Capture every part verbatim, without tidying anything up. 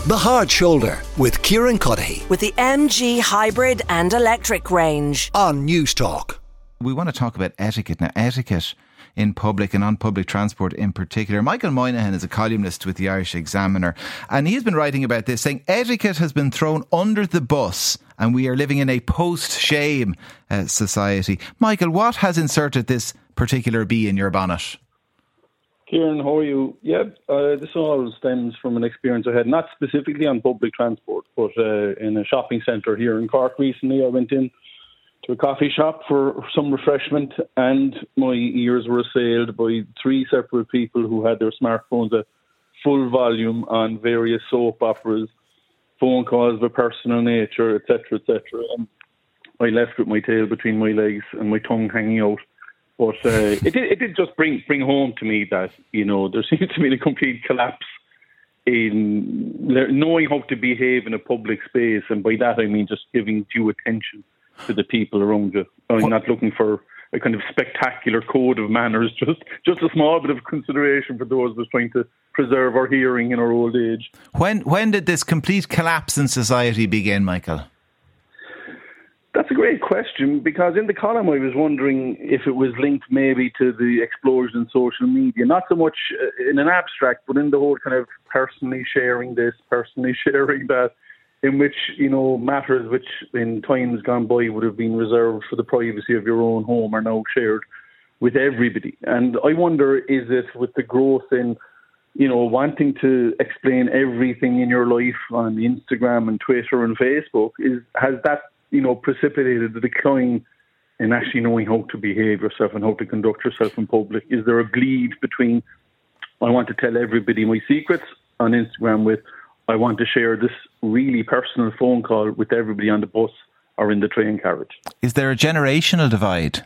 The Hard Shoulder with Kieran Cuddihy. With the M G hybrid and electric range. On Newstalk. We want to talk about etiquette now. Etiquette in public and on public transport in particular. Michael Moynihan is a columnist with the Irish Examiner, and he's been writing about this, saying etiquette has been thrown under the bus and we are living in a post-shame uh, society. Michael, what has inserted this particular bee in your bonnet? Kieran, how are you? Yeah, uh, this all stems from an experience I had, not specifically on public transport, but uh, in a shopping centre here in Cork recently. I went in to a coffee shop for some refreshment and my ears were assailed by three separate people who had their smartphones at full volume on various soap operas, phone calls of a personal nature, et cetera, et cetera. And I left with my tail between my legs and my tongue hanging out. But uh, it, did, it did just bring bring home to me that, you know, there seems to be a complete collapse in knowing how to behave in a public space. And by that, I mean just giving due attention to the people around you. I'm not looking for a kind of spectacular code of manners, just just a small bit of consideration for those of us trying to preserve our hearing in our old age. When, when did this complete collapse in society begin, Michael? That's a great question, because in the column I was wondering if it was linked maybe to the explosion in social media, not so much in an abstract, but in the whole kind of personally sharing this, personally sharing that, in which, you know, matters which in times gone by would have been reserved for the privacy of your own home are now shared with everybody. And I wonder, is it with the growth in, you know, wanting to explain everything in your life on Instagram and Twitter and Facebook, is has that, you know, precipitated the decline in actually knowing how to behave yourself and how to conduct yourself in public? Is there a bleed between, I want to tell everybody my secrets on Instagram, with, I want to share this really personal phone call with everybody on the bus or in the train carriage? Is there a generational divide?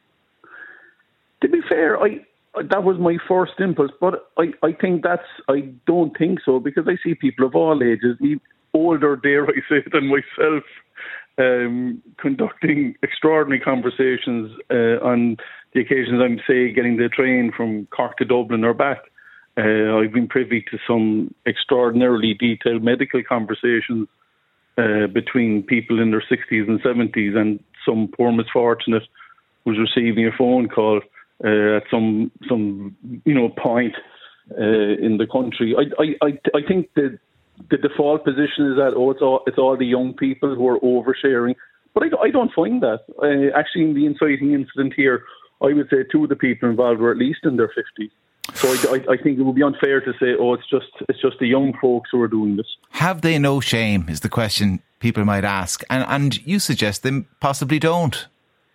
To be fair, I that was my first impulse, but I, I think that's, I don't think so, because I see people of all ages, older, dare I say, than myself, Um, conducting extraordinary conversations uh, on the occasions I'm, say, getting the train from Cork to Dublin or back. Uh, I've been privy to some extraordinarily detailed medical conversations uh, between people in their sixties and seventies, and some poor misfortunate was receiving a phone call uh, at some some you know point uh, in the country. I I I, I think that the default position is that, oh, it's all, it's all the young people who are oversharing. But I, I don't find that. Uh, actually, in the inciting incident here, I would say two of the people involved were at least in their fifties. So I, I, I think it would be unfair to say, oh, it's just it's just the young folks who are doing this. Have they no shame, is the question people might ask. And, and you suggest they possibly don't.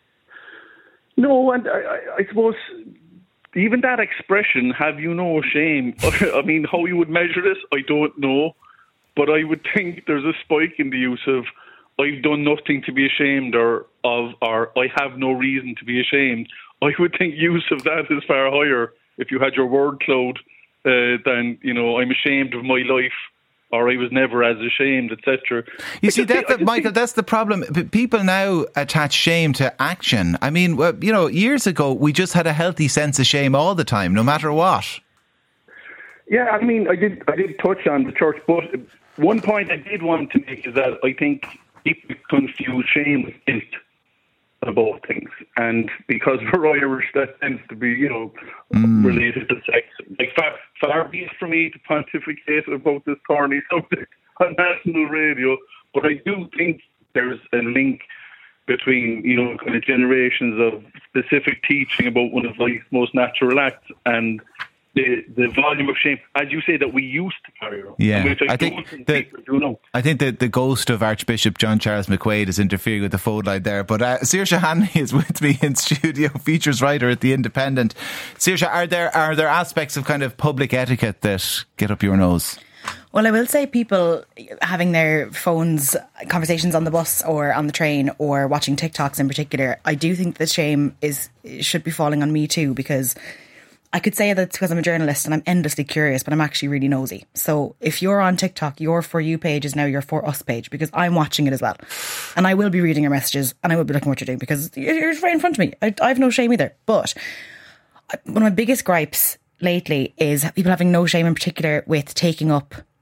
No, and I, I suppose even that expression, have you no shame? I mean, how you would measure this, I don't know. But I would think there's a spike in the use of, I've done nothing to be ashamed or of, or I have no reason to be ashamed. I would think use of that is far higher if you had your word cloud uh, than, you know, I'm ashamed of my life, or I was never as ashamed, et cetera. You see, that, that, Michael, that's the problem. People now attach shame to action. I mean, well, you know, years ago, we just had a healthy sense of shame all the time, no matter what. Yeah, I mean, I did I did touch on the church, but one point I did want to make is that I think people confuse shame with guilt about things. And because we're Irish, that tends to be, you know, mm. related to sex. Like, far, far be it for me to pontificate about this thorny subject on national radio, but I do think there's a link between, you know, kind of generations of specific teaching about one of life's most natural acts and the the volume of shame, as you say, that we used to carry around. Yeah, which I, I think, think the, do know. I think that the ghost of Archbishop John Charles McQuaid is interfering with the phone line there. But uh, Saoirse Hanley is with me in studio, features writer at The Independent. Saoirse, are there are there aspects of kind of public etiquette that get up your nose? Well, I will say people having their phones, conversations on the bus or on the train or watching TikToks in particular, I do think the shame is should be falling on me too, because I could say that it's because I'm a journalist and I'm endlessly curious, but I'm actually really nosy. So if you're on TikTok, your For You page is now your For Us page, because I'm watching it as well. And I will be reading your messages and I will be looking what you're doing, because you're right in front of me. I, I have no shame either. But one of my biggest gripes lately is people having no shame in particular with taking up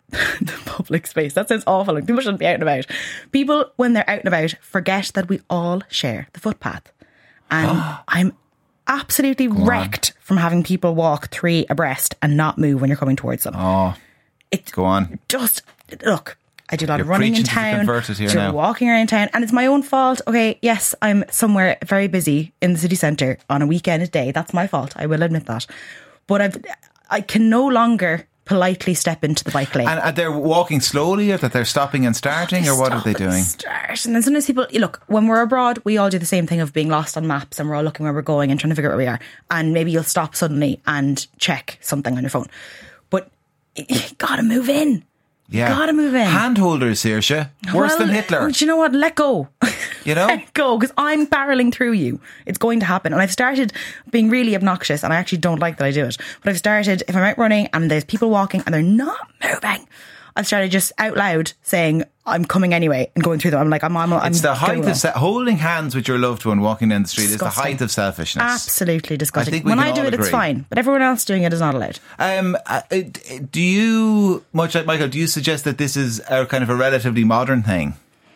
the public space. That sounds awful. Like, people shouldn't be out and about. People, when they're out and about, forget that we all share the footpath. And I'm absolutely Go wrecked on. from having people walk three abreast and not move when you're coming towards them. Oh, It's go on. Just, look, I do a lot You're of running in preaching to the town, converted here do now. walking around town, and it's my own fault. Okay, yes, I'm somewhere very busy in the city centre on a weekend day. That's my fault. I will admit that. But I've, I can no longer politely step into the bike lane. And are they walking slowly, or that they're stopping and starting, or what are they doing? Start. And then sometimes people, look, when we're abroad, we all do the same thing of being lost on maps and we're all looking where we're going and trying to figure out where we are. And maybe you'll stop suddenly and check something on your phone. But you gotta move in. Yeah. Gotta move in. Hand holders, Saoirse. Worse Well, than Hitler. Do you know what? Let go. You know? Let go, because I'm barreling through you. It's going to happen. And I've started being really obnoxious, and I actually don't like that I do it. But I've started, if I'm out running and there's people walking and they're not moving, I've started just out loud saying, I'm coming anyway, and going through them. I'm like, I'm on. I'm It's the height going of se- holding hands with your loved one walking down the street Disgusting. is the height of selfishness. Absolutely disgusting. I think we when can I do all it, it's agree. fine. But everyone else doing it is not allowed. Um, uh, uh, do you, much like Michael, do you suggest that this is a kind of a relatively modern thing?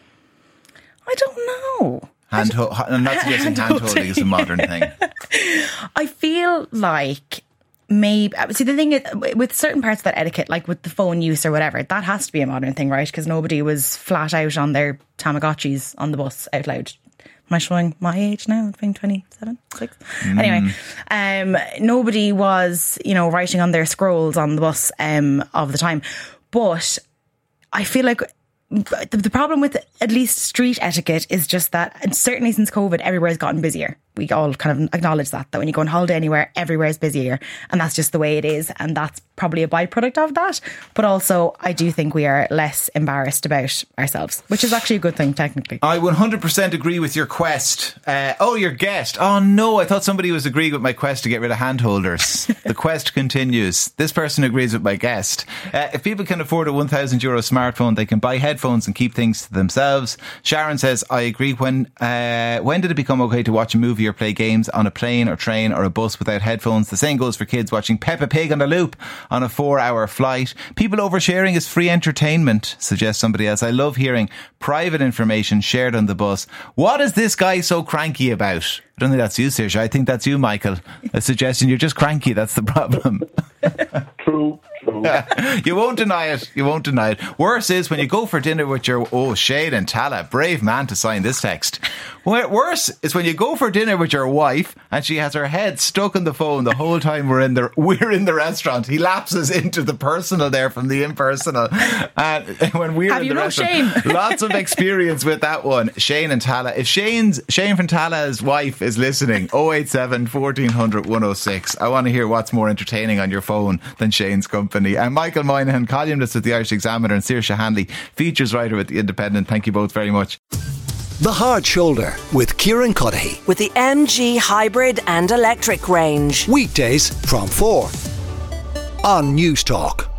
I don't know. Hand ho- I'm not suggesting hand holding is a modern thing. I feel like maybe, see, the thing is, with certain parts of that etiquette, like with the phone use or whatever, that has to be a modern thing, right? Because nobody was flat out on their Tamagotchis on the bus out loud. Am I showing my age now? Being twenty-seven, six? Mm. Anyway, um, nobody was, you know, writing on their scrolls on the bus um, of the time. But I feel like the, the problem with at least street etiquette is just that, and certainly since COVID, everywhere's gotten busier. We all kind of acknowledge that, that when you go on holiday anywhere, everywhere is busier. And that's just the way it is. And that's probably a byproduct of that. But also, I do think we are less embarrassed about ourselves, which is actually a good thing, technically. I one hundred percent agree with your quest. Uh, oh, your guest. Oh, no, I thought somebody was agreeing with my quest to get rid of hand holders. The quest continues. This person agrees with my guest. Uh, if people can afford a one thousand euro smartphone, they can buy headphones and keep things to themselves. Sharon says, I agree. When, uh, when did it become okay to watch a movie or play games on a plane or train or a bus without headphones? The same goes for kids watching Peppa Pig on a loop on a four hour flight. People oversharing is free entertainment, suggests somebody else. I love hearing private information shared on the bus. What is this guy so cranky about? I don't think that's you, Saoirse. I think that's you, Michael. A suggestion. You're just cranky. That's the problem. True, true. You won't deny it. You won't deny it. Worse is when you go for dinner with your, oh, Shane and Tala, brave man to sign this text. Worse is when you go for dinner with your wife and she has her head stuck in the phone the whole time we're in the we're in the restaurant. He lapses into the personal there from the impersonal. And when we're Have in you the no restaurant, shame? lots of experience with that one. Shane and Tala. If Shane's Shane from Tala's wife is listening, oh eight seven, fourteen hundred, one oh six. I want to hear what's more entertaining on your phone than Shane's company. And Michael Moynihan, columnist at the Irish Examiner, and Saoirse Hanley, features writer at the Independent. Thank you both very much. The Hard Shoulder with Kieran Cuddihy. With the M G hybrid and electric range. Weekdays from four on News Talk.